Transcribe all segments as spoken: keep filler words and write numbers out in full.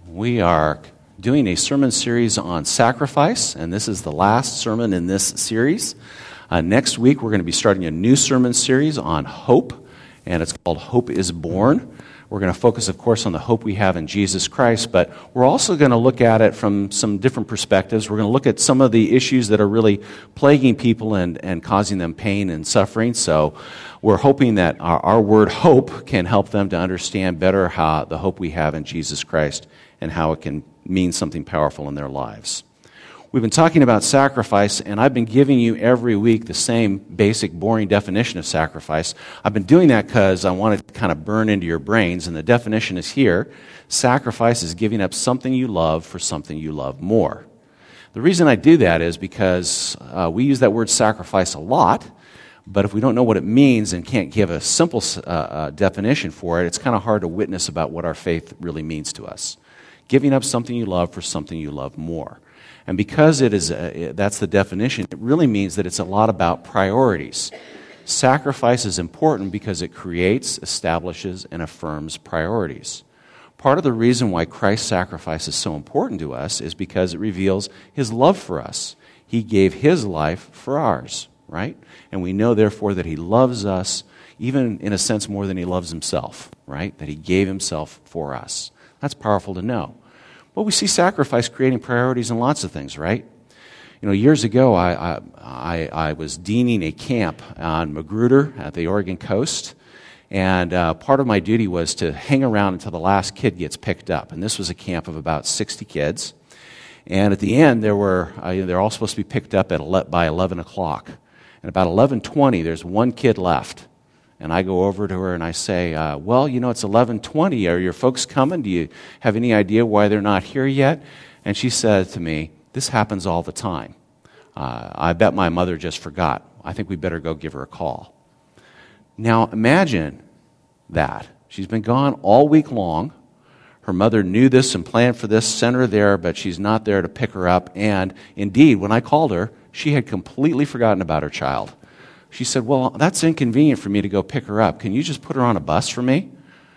We are doing a sermon series on sacrifice, and this is the last sermon in this series. Uh, next week, we're going to be starting a new sermon series on hope, and it's called Hope is Born. We're going to focus, of course, on the hope we have in Jesus Christ, but we're also going to look at it from some different perspectives. We're going to look at some of the issues that are really plaguing people and, and causing them pain and suffering. So we're hoping that our, our word hope can help them to understand better how the hope we have in Jesus Christ and how it can mean something powerful in their lives. We've been talking about sacrifice, and I've been giving you every week the same basic, boring definition of sacrifice. I've been doing that because I want it to kind of burn into your brains, and the definition is here. Sacrifice is giving up something you love for something you love more. The reason I do that is because uh, we use that word sacrifice a lot, but if we don't know what it means and can't give a simple uh, uh, definition for it, it's kind of hard to witness about what our faith really means to us. Giving up something you love for something you love more. And because it is, uh, that's the definition, it really means that it's a lot about priorities. Sacrifice is important because it creates, establishes, and affirms priorities. Part of the reason why Christ's sacrifice is so important to us is because it reveals His love for us. He gave His life for ours, right? And we know, therefore, that He loves us, even in a sense more than He loves Himself, right? That He gave Himself for us. That's powerful to know. Well, we see sacrifice creating priorities in lots of things, right? You know, years ago, I, I, I, I was deaning a camp on Magruder at the Oregon coast, and uh, part of my duty was to hang around until the last kid gets picked up. And this was a camp of about sixty kids. And at the end, there were uh, you know, they're all supposed to be picked up at ele- by eleven o'clock. And about eleven twenty, there's one kid left. And I go over to her and I say, uh, well, you know, it's eleven twenty. Are your folks coming? Do you have any idea why they're not here yet? And she said to me, this happens all the time. Uh, I bet my mother just forgot. I think we better go give her a call. Now, imagine that. She's been gone all week long. Her mother knew this and planned for this, sent her there, but she's not there to pick her up. And indeed, when I called her, she had completely forgotten about her child. She said, well, that's inconvenient for me to go pick her up. Can you just put her on a bus for me?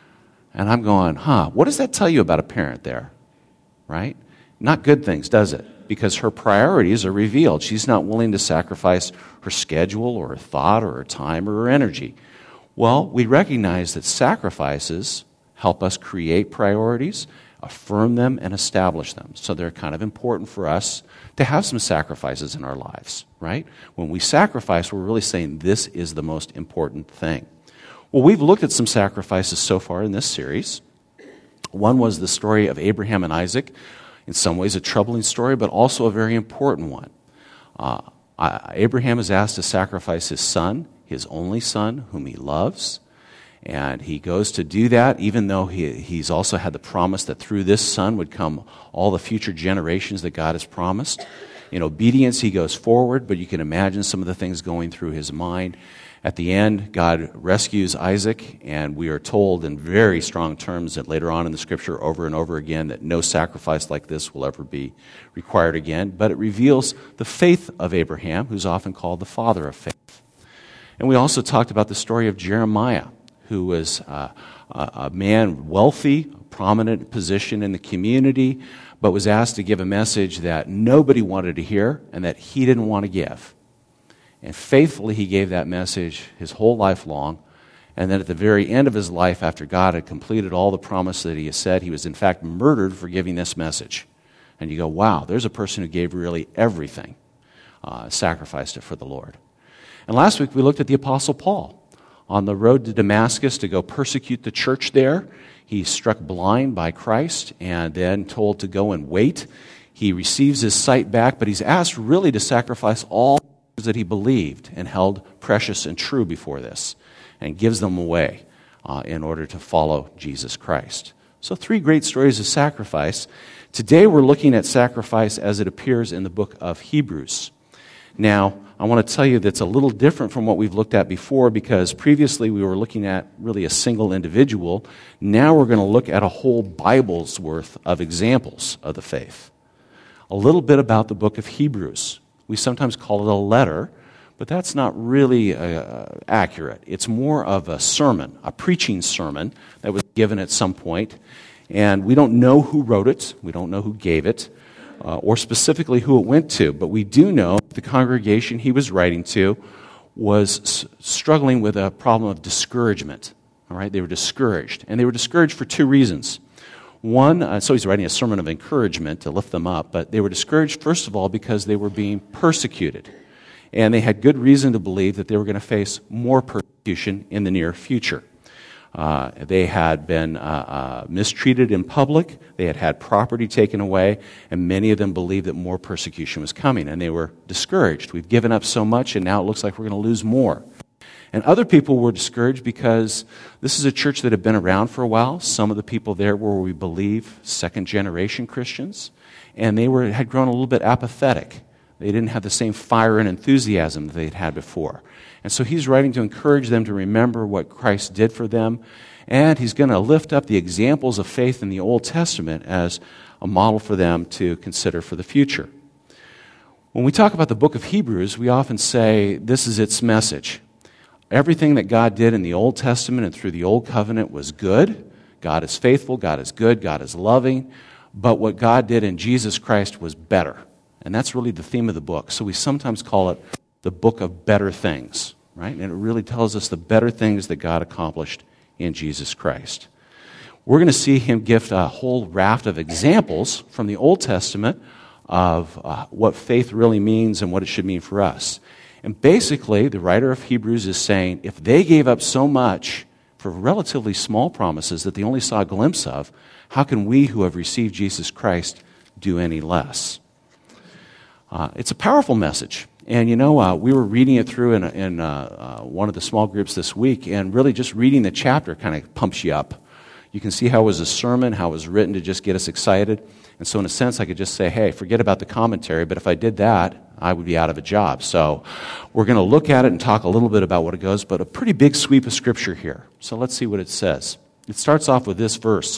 And I'm going, huh, what does that tell you about a parent there? Right? Not good things, does it? Because her priorities are revealed. She's not willing to sacrifice her schedule or her thought or her time or her energy. Well, we recognize that sacrifices help us create priorities, affirm them, and establish them. So they're kind of important for us to have some sacrifices in our lives, right? When we sacrifice, we're really saying this is the most important thing. Well, we've looked at some sacrifices so far in this series. One was the story of Abraham and Isaac. In some ways a troubling story, but also a very important one. Uh, Abraham is asked to sacrifice his son, his only son, whom he loves. And he goes to do that, even though he, he's also had the promise that through this son would come all the future generations that God has promised. In obedience, he goes forward, but you can imagine some of the things going through his mind. At the end, God rescues Isaac, and we are told in very strong terms that later on in the Scripture over and over again that no sacrifice like this will ever be required again. But it reveals the faith of Abraham, who's often called the father of faith. And we also talked about the story of Jeremiah, who was uh, a man wealthy, prominent position in the community, but was asked to give a message that nobody wanted to hear and that he didn't want to give. And faithfully he gave that message his whole life long. And then at the very end of his life, after God had completed all the promise that he had said, he was in fact murdered for giving this message. And you go, wow, there's a person who gave really everything, uh, sacrificed it for the Lord. And last week we looked at the Apostle Paul. On the road to Damascus to go persecute the church there, he's struck blind by Christ and then told to go and wait. He receives his sight back, but he's asked really to sacrifice all that he believed and held precious and true before this, and gives them away uh, in order to follow Jesus Christ. So three great stories of sacrifice. Today we're looking at sacrifice as it appears in the book of Hebrews. Now, I want to tell you that's a little different from what we've looked at before, because previously we were looking at really a single individual. Now we're going to look at a whole Bible's worth of examples of the faith. A little bit about the book of Hebrews. We sometimes call it a letter, but that's not really uh, accurate. It's more of a sermon, a preaching sermon that was given at some point. And we don't know who wrote it. We don't know who gave it, uh, or specifically who it went to. But we do know the congregation he was writing to was s- struggling with a problem of discouragement. All right, they were discouraged. And they were discouraged for two reasons. One, uh, so he's writing a sermon of encouragement to lift them up, but they were discouraged, first of all, because they were being persecuted. And they had good reason to believe that they were going to face more persecution in the near future. Uh, they had been uh, uh, mistreated in public, they had had property taken away, and many of them believed that more persecution was coming, and they were discouraged. We've given up so much, and now it looks like we're going to lose more. And other people were discouraged because this is a church that had been around for a while. Some of the people there were, we believe, second-generation Christians, and they were had grown a little bit apathetic. They didn't have the same fire and enthusiasm that they'd had before. And so he's writing to encourage them to remember what Christ did for them, and he's going to lift up the examples of faith in the Old Testament as a model for them to consider for the future. When we talk about the book of Hebrews, we often say this is its message. Everything that God did in the Old Testament and through the Old Covenant was good. God is faithful, God is good, God is loving, but what God did in Jesus Christ was better. And that's really the theme of the book. So we sometimes call it the book of better things, right? And it really tells us the better things that God accomplished in Jesus Christ. We're going to see him give a whole raft of examples from the Old Testament of uh, what faith really means and what it should mean for us. And basically, the writer of Hebrews is saying, if they gave up so much for relatively small promises that they only saw a glimpse of, how can we who have received Jesus Christ do any less? Uh, it's a powerful message. And you know, uh, we were reading it through in, in uh, uh, one of the small groups this week, and really just reading the chapter kind of pumps you up. You can see how it was a sermon, how it was written to just get us excited. And so in a sense, I could just say, hey, forget about the commentary, but if I did that, I would be out of a job. So we're going to look at it and talk a little bit about what it goes, but a pretty big sweep of Scripture here. So let's see what it says. It starts off with this verse.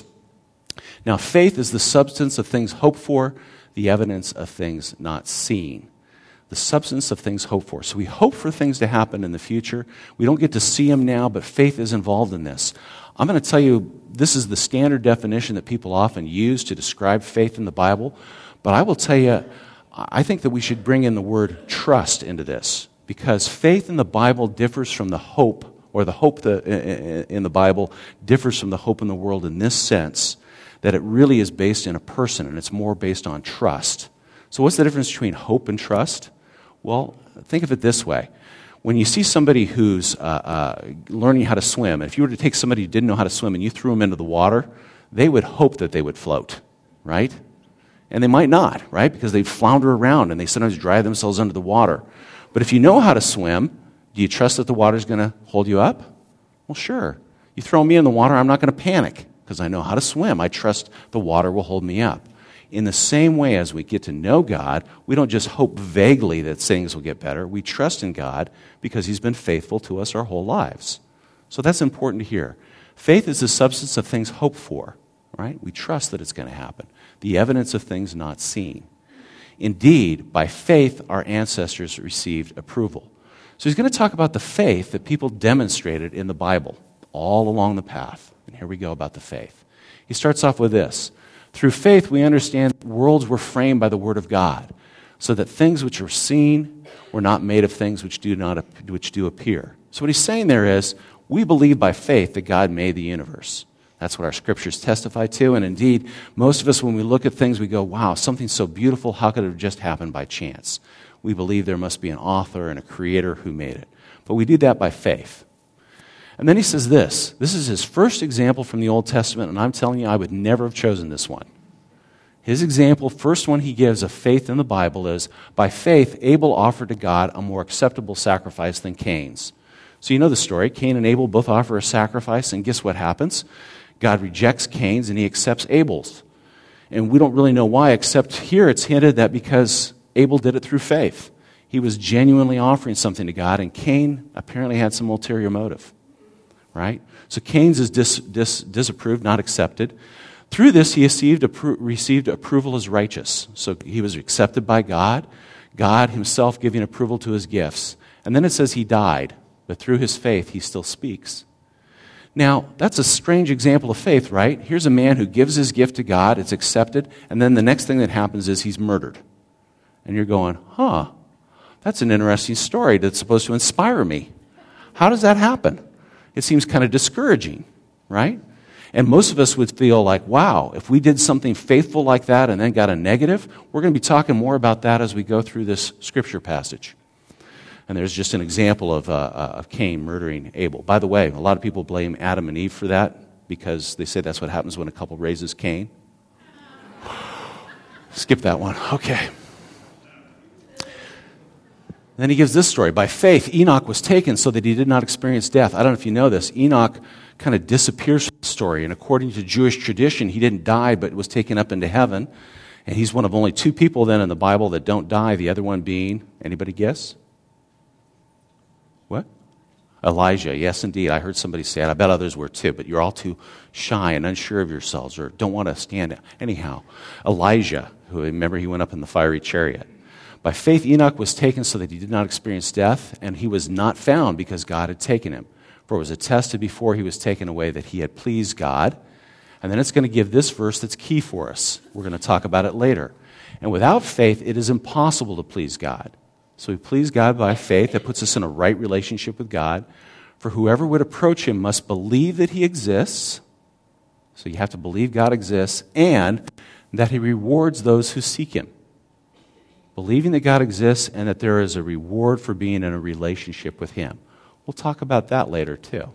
Now, faith is the substance of things hoped for, the evidence of things not seen. The substance of things hoped for. So we hope for things to happen in the future. We don't get to see them now, but faith is involved in this. I'm going to tell you, this is the standard definition that people often use to describe faith in the Bible, but I will tell you, I think that we should bring in the word trust into this, because faith in the Bible differs from the hope, or the hope that in the Bible differs from the hope in the world in this sense, that it really is based in a person, and it's more based on trust. So what's the difference between hope and trust? Well, think of it this way. When you see somebody who's uh, uh, learning how to swim, if you were to take somebody who didn't know how to swim and you threw them into the water, they would hope that they would float, right? And they might not, right? Because they flounder around and they sometimes drive themselves under the water. But if you know how to swim, do you trust that the water's going to hold you up? Well, sure. You throw me in the water, I'm not going to panic because I know how to swim. I trust the water will hold me up. In the same way, as we get to know God, we don't just hope vaguely that things will get better. We trust in God because he's been faithful to us our whole lives. So that's important to hear. Faith is the substance of things hoped for, right? We trust that it's going to happen. The evidence of things not seen. Indeed, by faith, our ancestors received approval. So he's going to talk about the faith that people demonstrated in the Bible all along the path. And here we go about the faith. He starts off with this. Through faith, we understand that worlds were framed by the Word of God, so that things which are seen were not made of things which do not which do appear. So what he's saying there is, we believe by faith that God made the universe. That's what our scriptures testify to, and indeed, most of us, when we look at things, we go, wow, something so beautiful, how could it have just happened by chance? We believe there must be an author and a creator who made it. But we do that by faith. And then he says this. This is his first example from the Old Testament, and I'm telling you, I would never have chosen this one. His example, first one he gives of faith in the Bible is, by faith, Abel offered to God a more acceptable sacrifice than Cain's. So you know the story. Cain and Abel both offer a sacrifice, and guess what happens? God rejects Cain's, and he accepts Abel's. And we don't really know why, except here it's hinted that because Abel did it through faith. He was genuinely offering something to God, and Cain apparently had some ulterior motive. Right? So Cain's is dis, dis, disapproved, not accepted. Through this, he received, appro- received approval as righteous. So he was accepted by God, God himself giving approval to his gifts. And then it says he died, but through his faith, he still speaks. Now, that's a strange example of faith, right? Here's a man who gives his gift to God, it's accepted, and then the next thing that happens is he's murdered. And you're going, huh, that's an interesting story that's supposed to inspire me. How does that happen? It seems kind of discouraging, right? And most of us would feel like, wow, if we did something faithful like that and then got a negative, we're going to be talking more about that as we go through this scripture passage. And there's just an example of, uh, of Cain murdering Abel. By the way, a lot of people blame Adam and Eve for that because they say that's what happens when a couple raises Cain. Skip that one. Okay. Then he gives this story. By faith, Enoch was taken so that he did not experience death. I don't know if you know this. Enoch kind of disappears from the story. And according to Jewish tradition, he didn't die but was taken up into heaven. And he's one of only two people then in the Bible that don't die, the other one being, anybody guess? What? Elijah. Yes, indeed. I heard somebody say it. I bet others were too, but you're all too shy and unsure of yourselves or don't want to stand out. Anyhow, Elijah, who remember he went up in the fiery chariot. By faith, Enoch was taken so that he did not experience death, and he was not found because God had taken him. For it was attested before he was taken away that he had pleased God. And then it's going to give this verse that's key for us. We're going to talk about it later. And without faith, it is impossible to please God. So we please God by faith. That puts us in a right relationship with God. For whoever would approach him must believe that he exists. So you have to believe God exists and that he rewards those who seek him. Believing that God exists and that there is a reward for being in a relationship with him. We'll talk about that later too.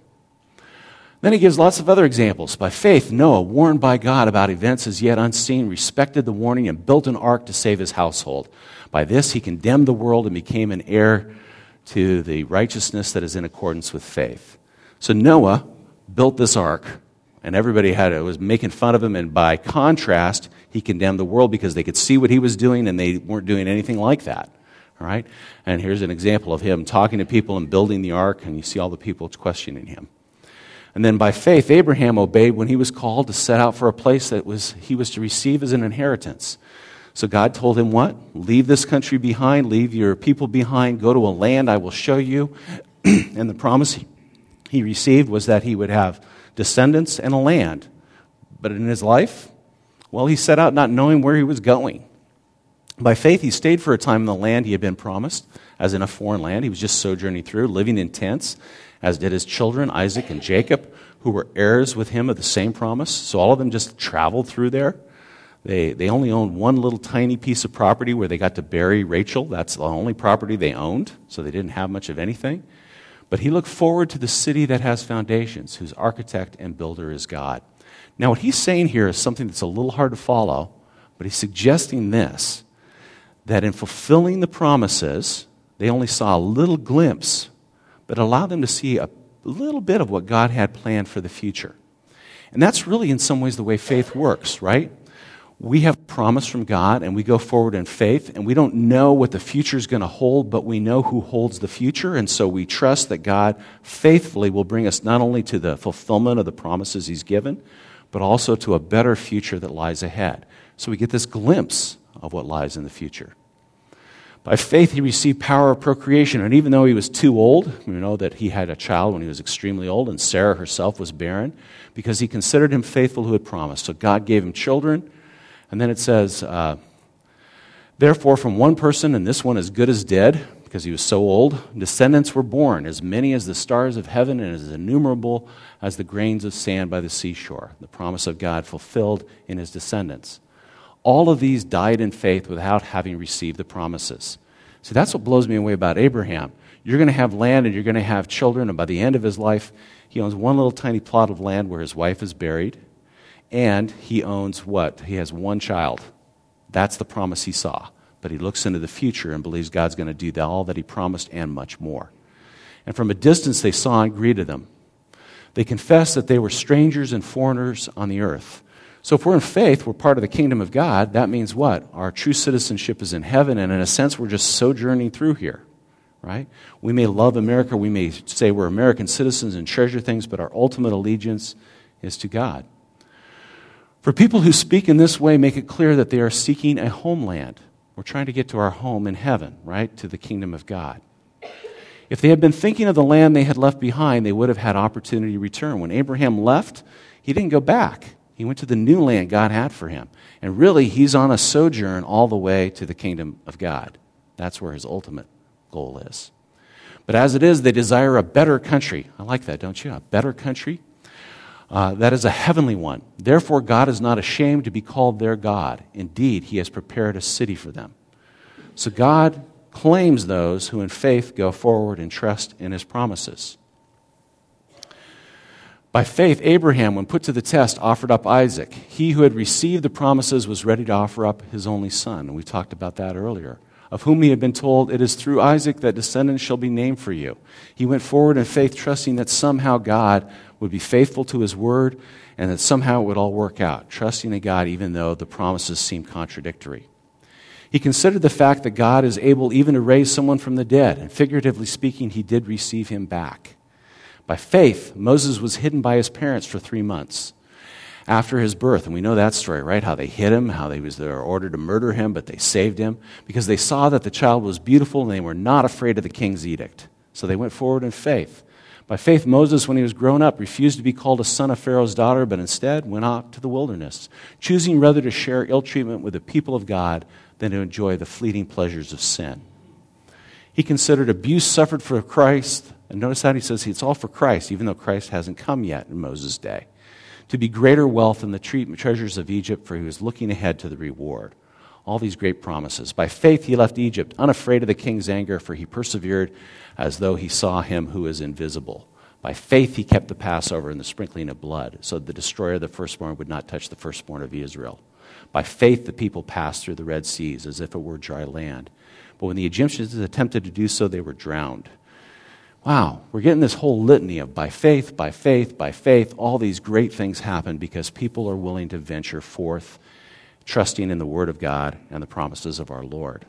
Then he gives lots of other examples. By faith, Noah, warned by God about events as yet unseen, respected the warning and built an ark to save his household. By this he condemned the world and became an heir to the righteousness that is in accordance with faith. So Noah built this ark, and everybody had it was making fun of him, and by contrast, he condemned the world because they could see what he was doing and they weren't doing anything like that. All right? And here's an example of him talking to people and building the ark, and you see all the people questioning him. And then by faith, Abraham obeyed when he was called to set out for a place that was he was to receive as an inheritance. So God told him what? Leave this country behind, leave your people behind, go to a land I will show you. And the promise he received was that he would have descendants and a land. But in his life, well, he set out not knowing where he was going. By faith, he stayed for a time in the land he had been promised, as in a foreign land. He was just sojourning through, living in tents, as did his children, Isaac and Jacob, who were heirs with him of the same promise. So all of them just traveled through there. They they only owned one little tiny piece of property where they got to bury Rachel. That's the only property they owned, so they didn't have much of anything. But he looked forward to the city that has foundations, whose architect and builder is God. Now what he's saying here is something that's a little hard to follow, but he's suggesting this, that in fulfilling the promises, they only saw a little glimpse, but allowed them to see a little bit of what God had planned for the future. And that's really in some ways the way faith works, right? We have a promise from God, and we go forward in faith, and we don't know what the future is going to hold, but we know who holds the future, and so we trust that God faithfully will bring us not only to the fulfillment of the promises he's given, but also to a better future that lies ahead. So we get this glimpse of what lies in the future. By faith, he received power of procreation, and even though he was too old, we know that he had a child when he was extremely old, and Sarah herself was barren, because he considered him faithful who had promised. So God gave him children. And then it says, uh, therefore from one person, and this one as good as dead, because he was so old, descendants were born, as many as the stars of heaven and as innumerable as the grains of sand by the seashore. The promise of God fulfilled in his descendants. All of these died in faith without having received the promises. So that's what blows me away about Abraham. You're going to have land and you're going to have children, and by the end of his life, he owns one little tiny plot of land where his wife is buried. And he owns what? He has one child. That's the promise he saw. But he looks into the future and believes God's going to do all that he promised and much more. And from a distance they saw and greeted him. They confessed that they were strangers and foreigners on the earth. So if we're in faith, we're part of the kingdom of God. That means what? Our true citizenship is in heaven, and in a sense we're just sojourning through here. Right? We may love America, we may say we're American citizens and treasure things, but our ultimate allegiance is to God. For people who speak in this way, make it clear that they are seeking a homeland. We're trying to get to our home in heaven, right? To the kingdom of God. If they had been thinking of the land they had left behind, they would have had opportunity to return. When Abraham left, he didn't go back. He went to the new land God had for him. And really, he's on a sojourn all the way to the kingdom of God. That's where his ultimate goal is. But as it is, they desire a better country. I like that, don't you? A better country. Uh, that is a heavenly one. Therefore, God is not ashamed to be called their God. Indeed, he has prepared a city for them. So God claims those who in faith go forward and trust in his promises. By faith, Abraham, when put to the test, offered up Isaac. He who had received the promises was ready to offer up his only son. And we talked about that earlier. Of whom he had been told, it is through Isaac that descendants shall be named for you. He went forward in faith, trusting that somehow God would be faithful to his word and that somehow it would all work out, trusting in God even though the promises seemed contradictory. He considered the fact that God is able even to raise someone from the dead, and figuratively speaking, he did receive him back. By faith, Moses was hidden by his parents for three months after his birth. And we know that story, right? How they hid him, how they was they were ordered to murder him, but they saved him because they saw that the child was beautiful and they were not afraid of the king's edict. So they went forward in faith. By faith, Moses, when he was grown up, refused to be called a son of Pharaoh's daughter, but instead went out to the wilderness, choosing rather to share ill treatment with the people of God than to enjoy the fleeting pleasures of sin. He considered abuse suffered for Christ. And notice that he says it's all for Christ, even though Christ hasn't come yet in Moses' day. To be greater wealth than the treasures of Egypt, for he was looking ahead to the reward. All these great promises. By faith he left Egypt, unafraid of the king's anger, for he persevered as though he saw him who is invisible. By faith he kept the Passover and the sprinkling of blood, so the destroyer of the firstborn would not touch the firstborn of Israel. By faith the people passed through the Red Seas as if it were dry land. But when the Egyptians attempted to do so, they were drowned. Wow, we're getting this whole litany of by faith, by faith, by faith. All these great things happen because people are willing to venture forth, trusting in the Word of God and the promises of our Lord.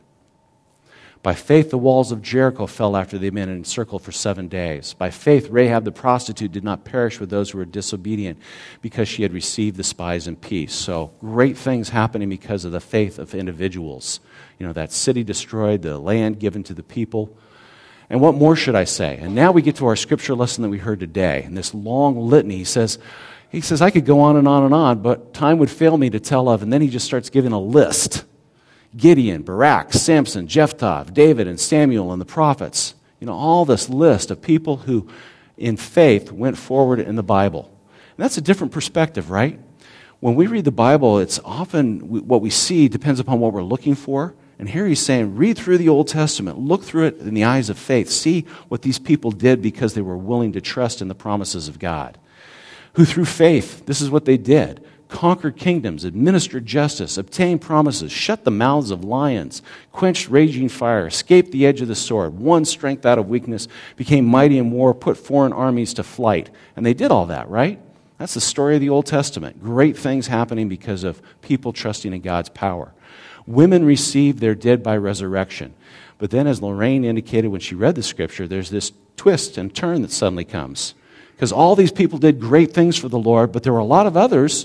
By faith, the walls of Jericho fell after they had been encircled for seven days. By faith, Rahab the prostitute did not perish with those who were disobedient because she had received the spies in peace. So great things happening because of the faith of individuals. You know, that city destroyed, the land given to the people. And what more should I say? And now we get to our scripture lesson that we heard today. And this long litany, he says, he says, I could go on and on and on, but time would fail me to tell of. And then he just starts giving a list. Gideon, Barak, Samson, Jephthah, David, and Samuel, and the prophets. You know, all this list of people who, in faith, went forward in the Bible. And that's a different perspective, right? When we read the Bible, it's often what we see depends upon what we're looking for. And here he's saying, read through the Old Testament, look through it in the eyes of faith, see what these people did because they were willing to trust in the promises of God. Who through faith, this is what they did, conquered kingdoms, administered justice, obtained promises, shut the mouths of lions, quenched raging fire, escaped the edge of the sword, won strength out of weakness, became mighty in war, put foreign armies to flight. And they did all that, right? That's the story of the Old Testament. Great things happening because of people trusting in God's power. Women received their dead by resurrection. But then, as Lorraine indicated when she read the scripture, there's this twist and turn that suddenly comes. Because all these people did great things for the Lord, but there were a lot of others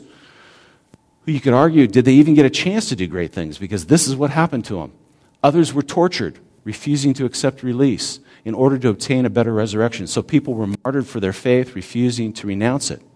who you could argue, did they even get a chance to do great things? Because this is what happened to them. Others were tortured, refusing to accept release in order to obtain a better resurrection. So people were martyred for their faith, refusing to renounce it.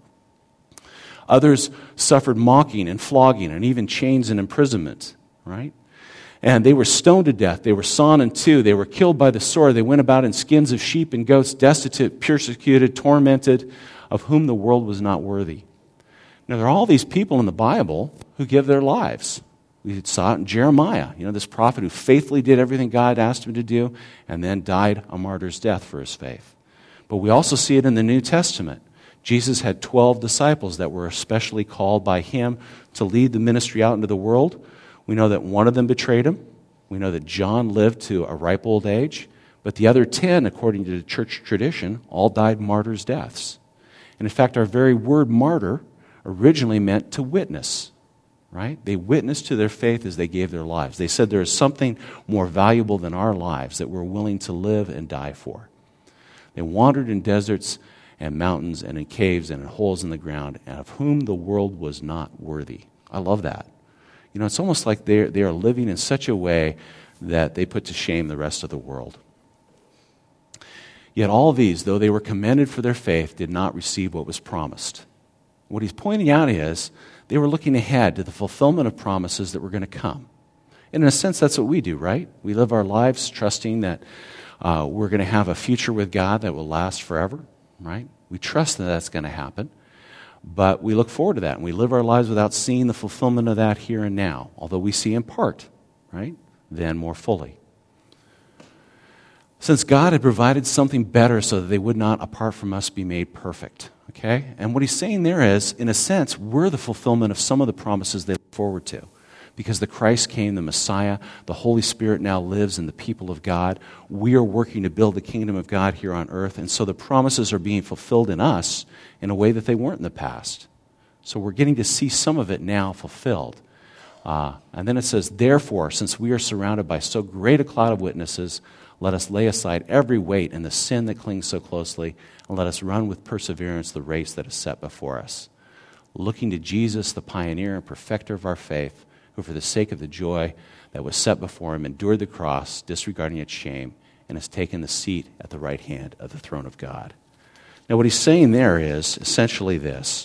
Others suffered mocking and flogging and even chains and imprisonment. Right? And they were stoned to death. They were sawn in two. They were killed by the sword. They went about in skins of sheep and goats, destitute, persecuted, tormented, of whom the world was not worthy. Now, there are all these people in the Bible who give their lives. We saw it in Jeremiah, you know, this prophet who faithfully did everything God asked him to do and then died a martyr's death for his faith. But we also see it in the New Testament. Jesus had twelve disciples that were especially called by him to lead the ministry out into the world. We know that one of them betrayed him. We know that John lived to a ripe old age. But the other ten, according to the church tradition, all died martyrs' deaths. And in fact, our very word martyr originally meant to witness, right? They witnessed to their faith as they gave their lives. They said there is something more valuable than our lives that we're willing to live and die for. They wandered in deserts and mountains and in caves and in holes in the ground, and of whom the world was not worthy. I love that. You know, it's almost like they they are living in such a way that they put to shame the rest of the world. Yet all these, though they were commended for their faith, did not receive what was promised. What he's pointing out is they were looking ahead to the fulfillment of promises that were going to come. And in a sense, that's what we do, right? We live our lives trusting that uh, we're going to have a future with God that will last forever, right? We trust that that's going to happen, but we look forward to that, and we live our lives without seeing the fulfillment of that here and now, although we see in part, right? Then more fully. Since God had provided something better so that they would not, apart from us, be made perfect. Okay? And what he's saying there is, in a sense, we're the fulfillment of some of the promises they look forward to. Because the Christ came, the Messiah, the Holy Spirit now lives in the people of God. We are working to build the kingdom of God here on earth. And so the promises are being fulfilled in us in a way that they weren't in the past. So we're getting to see some of it now fulfilled. Uh, and then it says, therefore, since we are surrounded by so great a cloud of witnesses, let us lay aside every weight and the sin that clings so closely, and let us run with perseverance the race that is set before us. Looking to Jesus, the pioneer and perfecter of our faith, who for the sake of the joy that was set before him endured the cross, disregarding its shame, and has taken the seat at the right hand of the throne of God. Now what he's saying there is essentially this,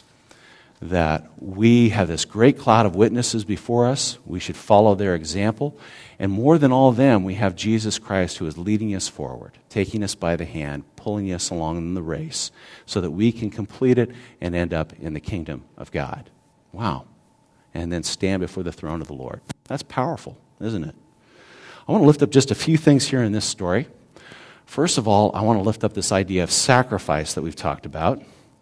that we have this great cloud of witnesses before us. We should follow their example. And more than all of them, we have Jesus Christ who is leading us forward, taking us by the hand, pulling us along in the race so that we can complete it and end up in the kingdom of God. Wow. And then stand before the throne of the Lord. That's powerful, isn't it? I want to lift up just a few things here in this story. First of all, I want to lift up this idea of sacrifice that we've talked about.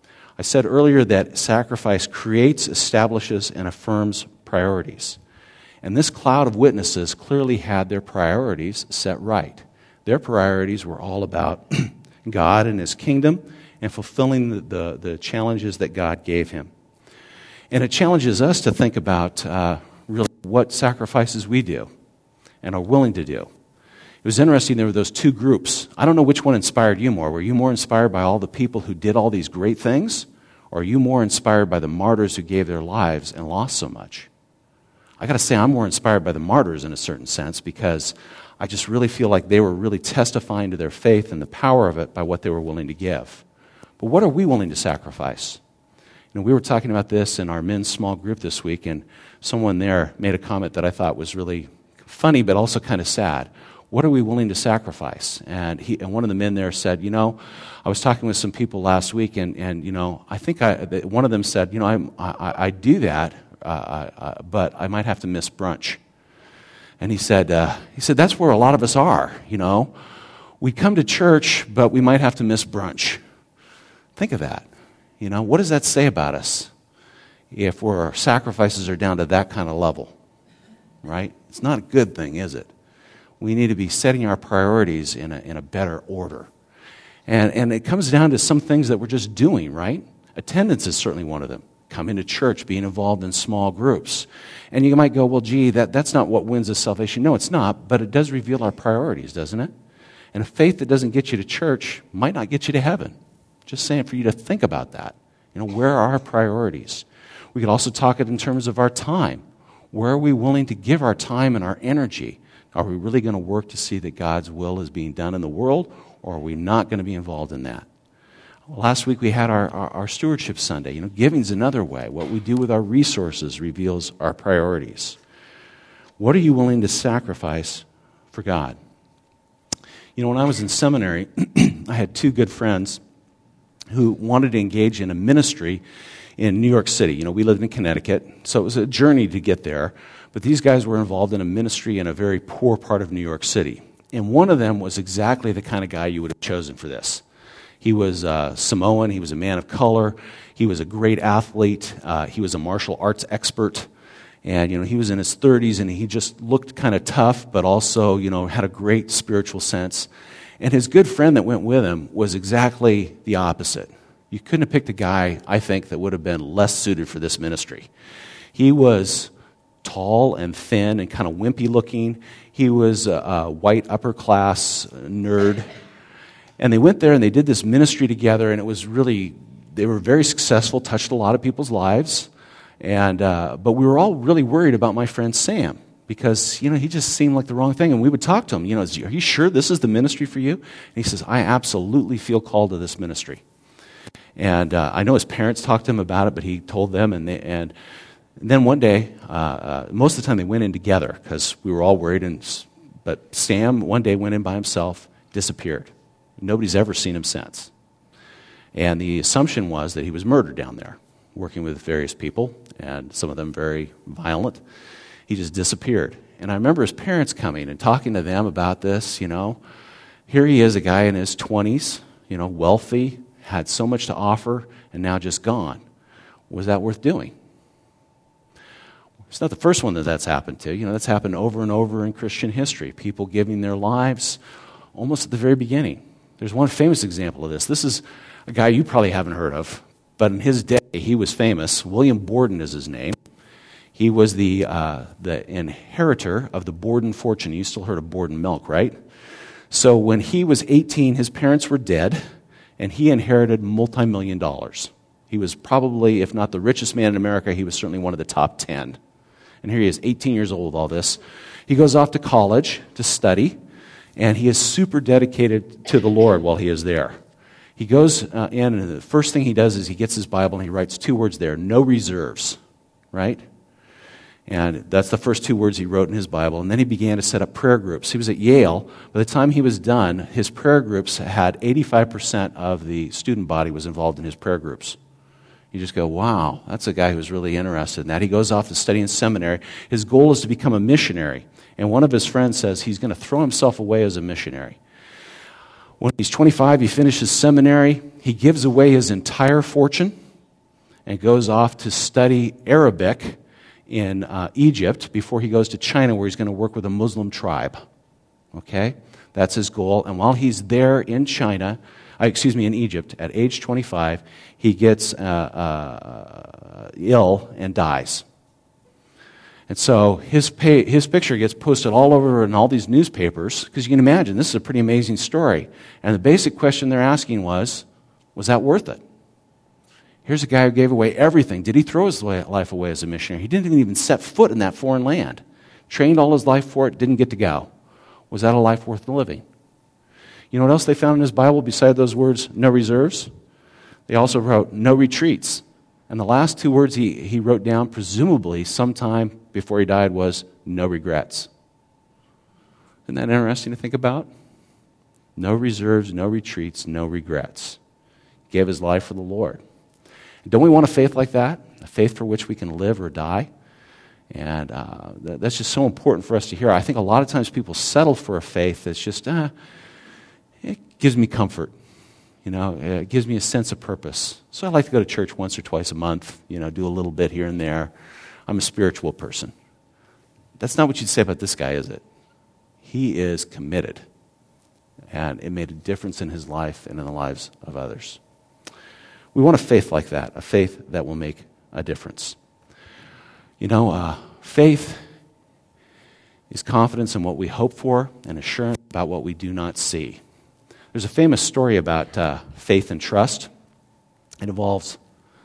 I said earlier that sacrifice creates, establishes, and affirms priorities. And this cloud of witnesses clearly had their priorities set right. Their priorities were all about God and His kingdom and fulfilling the, the, the challenges that God gave him. And it challenges us to think about uh, really what sacrifices we do and are willing to do. It was interesting, there were those two groups. I don't know which one inspired you more. Were you more inspired by all the people who did all these great things? Or are you more inspired by the martyrs who gave their lives and lost so much? I got to say, I'm more inspired by the martyrs in a certain sense because I just really feel like they were really testifying to their faith and the power of it by what they were willing to give. But what are we willing to sacrifice? You know, we were talking about this in our men's small group this week, and someone there made a comment that I thought was really funny but also kind of sad. What are we willing to sacrifice? And he, and one of the men there said, you know, I was talking with some people last week, and, and you know, I think I, one of them said, you know, I'm, I, I do that, uh, uh, but I might have to miss brunch. And he said, uh, he said, that's where a lot of us are, you know. We come to church, but we might have to miss brunch. Think of that. You know, what does that say about us if our sacrifices are down to that kind of level, right? It's not a good thing, is it? We need to be setting our priorities in a, in a better order. And, and it comes down to some things that we're just doing, right? Attendance is certainly one of them. Coming to church, being involved in small groups. And you might go, well, gee, that, that's not what wins us salvation. No, it's not, but it does reveal our priorities, doesn't it? And a faith that doesn't get you to church might not get you to heaven. Just saying for you to think about that. You know, where are our priorities? We could also talk it in terms of our time. Where are we willing to give our time and our energy? Are we really going to work to see that God's will is being done in the world, or are we not going to be involved in that? Last week we had our, our, our Stewardship Sunday. You know, giving's another way. What we do with our resources reveals our priorities. What are you willing to sacrifice for God? You know, when I was in seminary, I had two good friends who wanted to engage in a ministry in New York City. You know, we lived in Connecticut, so it was a journey to get there. But these guys were involved in a ministry in a very poor part of New York City. And one of them was exactly the kind of guy you would have chosen for this. He was uh, Samoan. He was a man of color. He was a great athlete. Uh, he was a martial arts expert. And, you know, he was in his thirties, and he just looked kind of tough, but also, you know, had a great spiritual sense. And his good friend that went with him was exactly the opposite. You couldn't have picked a guy, I think, that would have been less suited for this ministry. He was tall and thin and kind of wimpy looking. He was a, a white upper class nerd. And they went there and they did this ministry together, and it was really, they were very successful, touched a lot of people's lives. And uh, but we were all really worried about my friend Sam, because, you know, he just seemed like the wrong thing. And we would talk to him, you know, are you sure this is the ministry for you? And he says, I absolutely feel called to this ministry. And uh, I know his parents talked to him about it, but he told them, and they, and then one day, uh, uh, most of the time they went in together because we were all worried, and but Sam one day went in by himself, disappeared. Nobody's ever seen him since. And the assumption was that he was murdered down there, working with various people, and some of them very violent. He just disappeared. And I remember his parents coming and talking to them about this, you know. Here he is, a guy in his twenties, you know, wealthy, had so much to offer, and now just gone. Was that worth doing? It's not the first one that that's happened to. You know, that's happened over and over in Christian history. People giving their lives almost at the very beginning. There's one famous example of this. This is a guy you probably haven't heard of, but in his day, he was famous. William Borden is his name. He was the uh, the inheritor of the Borden fortune. You still heard of Borden milk, right? So when he was eighteen, his parents were dead, and he inherited multi-million dollars. He was probably, if not the richest man in America, he was certainly one of the top ten. And here he is, eighteen years old with all this. He goes off to college to study, and he is super dedicated to the Lord while he is there. He goes uh, in, and the first thing he does is he gets his Bible, and he writes two words there, no reserves, right? And that's the first two words he wrote in his Bible. And then he began to set up prayer groups. He was at Yale. By the time he was done, his prayer groups had eighty-five percent of the student body was involved in his prayer groups. You just go, wow, that's a guy who's really interested in that. He goes off to study in seminary. His goal is to become a missionary. And one of his friends says he's going to throw himself away as a missionary. When he's twenty-five, he finishes seminary. He gives away his entire fortune and goes off to study Arabic in uh, Egypt before he goes to China, where he's going to work with a Muslim tribe. Okay? That's his goal. And while he's there in China, uh, excuse me, in Egypt, at age twenty-five, he gets uh, uh, ill and dies. And so his pay, his picture gets posted all over in all these newspapers, because you can imagine, this is a pretty amazing story. And the basic question they're asking was, was that worth it? Here's a guy who gave away everything. Did he throw his life away as a missionary? He didn't even set foot in that foreign land. Trained all his life for it, didn't get to go. Was that a life worth living? You know what else they found in his Bible beside those words, no reserves? They also wrote, no retreats. And the last two words he, he wrote down, presumably sometime before he died, was no regrets. Isn't that interesting to think about? No reserves, no retreats, no regrets. Gave his life for the Lord. Don't we want a faith like that? A faith for which we can live or die? And uh, that's just so important for us to hear. I think a lot of times people settle for a faith that's just, uh, it gives me comfort. You know, it gives me a sense of purpose. So I like to go to church once or twice a month, you know, do a little bit here and there. I'm a spiritual person. That's not what you'd say about this guy, is it? He is committed. And it made a difference in his life and in the lives of others. We want a faith like that, a faith that will make a difference. You know, uh, faith is confidence in what we hope for and assurance about what we do not see. There's a famous story about uh, faith and trust. It involves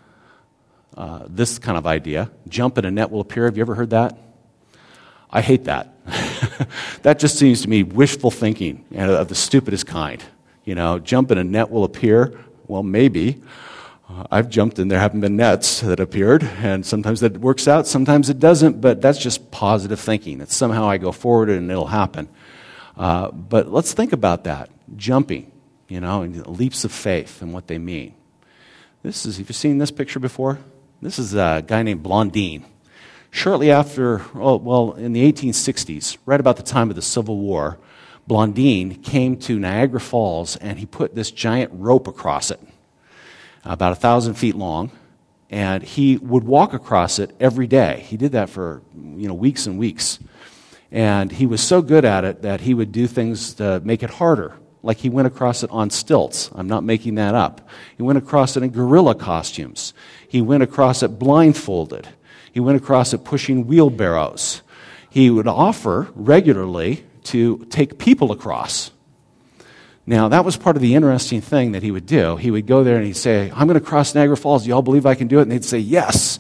uh, this kind of idea. Jump and a net will appear. Have you ever heard that? I hate that. That just seems to me wishful thinking of the stupidest kind. You know, jump and a net will appear. Well, maybe. Uh, I've jumped and there haven't been nets that appeared, and sometimes that works out, sometimes it doesn't, but that's just positive thinking. It's somehow I go forward and it'll happen. Uh, but let's think about that. Jumping, you know, and leaps of faith and what they mean. This is, have you seen this picture before? This is a guy named Blondin. Shortly after, oh, well, in the eighteen sixties, right about the time of the Civil War, Blondin came to Niagara Falls and he put this giant rope across it, about a thousand feet long, and he would walk across it every day. He did that for, you know, weeks and weeks. And he was so good at it that he would do things to make it harder. Like he went across it on stilts. I'm not making that up. He went across it in gorilla costumes. He went across it blindfolded. He went across it pushing wheelbarrows. He would offer regularly to take people across. Now, that was part of the interesting thing that he would do. He would go there and he'd say, I'm going to cross Niagara Falls. Do you all believe I can do it? And they'd say, yes.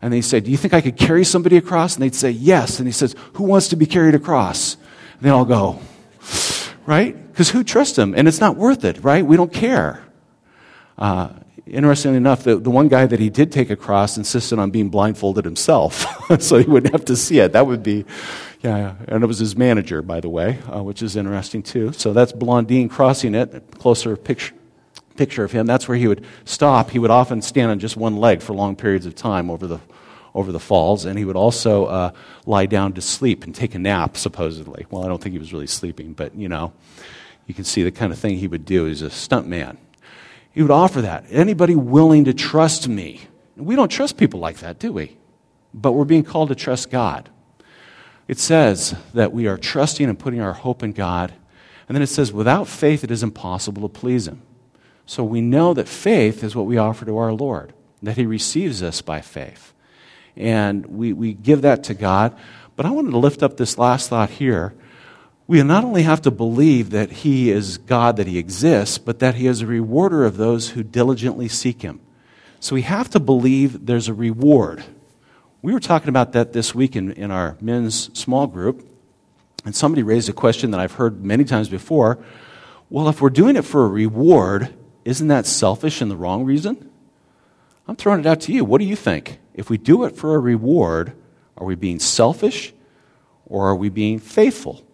And they say, do you think I could carry somebody across? And they'd say, yes. And he says, who wants to be carried across? And they all go, right? Because who trusts him? And it's not worth it, right? We don't care. Uh, interestingly enough, the, the one guy that he did take across insisted on being blindfolded himself, so he wouldn't have to see it. That would be, yeah, and it was his manager, by the way, uh, which is interesting too. So that's Blondine crossing it, closer picture. picture of him. That's where he would stop. He would often stand on just one leg for long periods of time over the over the falls, and he would also uh, lie down to sleep and take a nap, supposedly. Well, I don't think he was really sleeping, but, you know, you can see the kind of thing he would do. He's a stunt man. He would offer that. Anybody willing to trust me? We don't trust people like that, do we? But we're being called to trust God. It says that we are trusting and putting our hope in God, and then it says, without faith it is impossible to please him. So we know that faith is what we offer to our Lord, that he receives us by faith. And we, we give that to God. But I wanted to lift up this last thought here. We not only have to believe that he is God, that he exists, but that he is a rewarder of those who diligently seek him. So we have to believe there's a reward. We were talking about that this week in, in our men's small group, and somebody raised a question that I've heard many times before. Well, if we're doing it for a reward, isn't that selfish and the wrong reason? I'm throwing it out to you. What do you think? If we do it for a reward, are we being selfish or are we being faithful?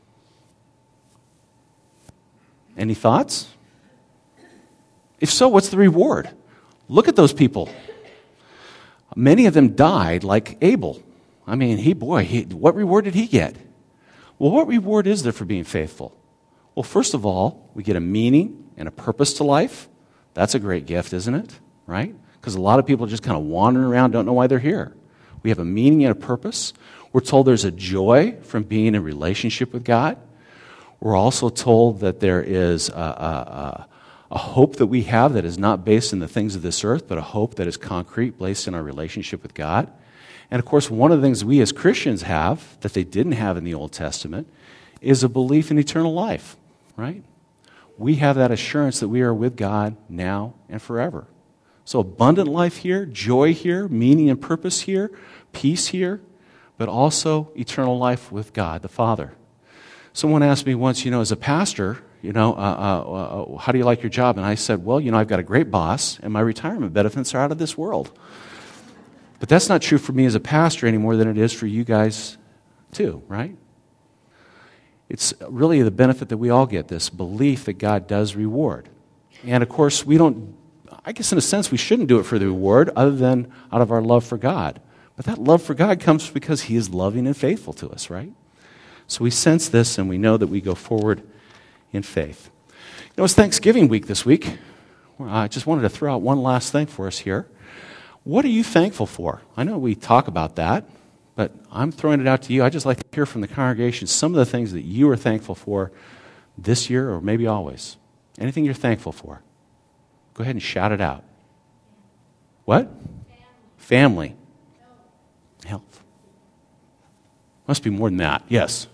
Any thoughts? If so, what's the reward? Look at those people. Many of them died like Abel. I mean, he, boy, he, what reward did he get? Well, what reward is there for being faithful? Well, first of all, we get a meaning and a purpose to life. That's a great gift, isn't it? Right? Because a lot of people are just kind of wandering around, don't know why they're here. We have a meaning and a purpose. We're told there's a joy from being in relationship with God. We're also told that there is a, a, a, a hope that we have that is not based in the things of this earth, but a hope that is concrete, based in our relationship with God. And of course, one of the things we as Christians have that they didn't have in the Old Testament is a belief in eternal life, right? We have that assurance that we are with God now and forever. So abundant life here, joy here, meaning and purpose here, peace here, but also eternal life with God the Father. Someone asked me once, you know, as a pastor, you know, uh, uh, uh, how do you like your job? And I said, well, you know, I've got a great boss, and my retirement benefits are out of this world. But that's not true for me as a pastor any more than it is for you guys too, right? It's really the benefit that we all get, this belief that God does reward. And of course, we don't, I guess in a sense, we shouldn't do it for the reward other than out of our love for God. But that love for God comes because he is loving and faithful to us, right? So we sense this and we know that we go forward in faith. You know, it's Thanksgiving week this week. I just wanted to throw out one last thing for us here. What are you thankful for? I know we talk about that, but I'm throwing it out to you. I'd just like to hear from the congregation some of the things that you are thankful for this year or maybe always. Anything you're thankful for. Go ahead and shout it out. What? Family. Family. Health. Must be more than that. Yes.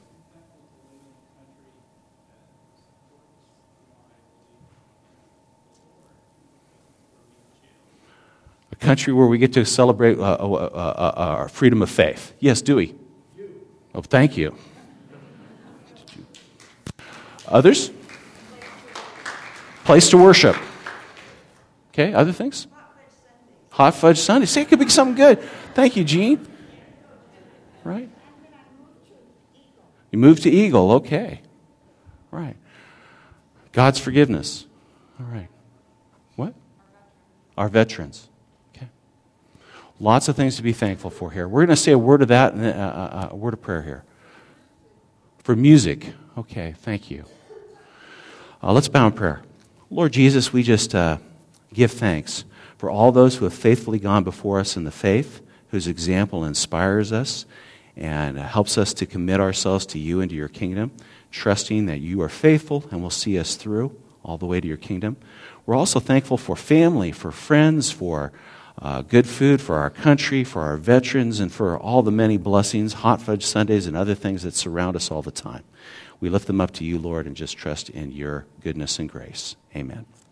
A country where we get to celebrate uh, uh, uh, uh, our freedom of faith. Yes, Dewey. Oh, thank you. Others? Place to worship. Okay, other things? Hot Fudge Sunday. See, it could be something good. Thank you, Gene. Right? You moved to Eagle. Okay. Right. God's forgiveness. All right. What? Our veterans. Okay. Lots of things to be thankful for here. We're going to say a word of that and a, a, a word of prayer here. For music. Okay, thank you. Uh, let's bow in prayer. Lord Jesus, we just uh, give thanks for all those who have faithfully gone before us in the faith, whose example inspires us and helps us to commit ourselves to you and to your kingdom, trusting that you are faithful and will see us through all the way to your kingdom. We're also thankful for family, for friends, for uh, good food, for our country, for our veterans, and for all the many blessings, Hot Fudge Sundays, and other things that surround us all the time. We lift them up to you, Lord, and just trust in your goodness and grace. Amen.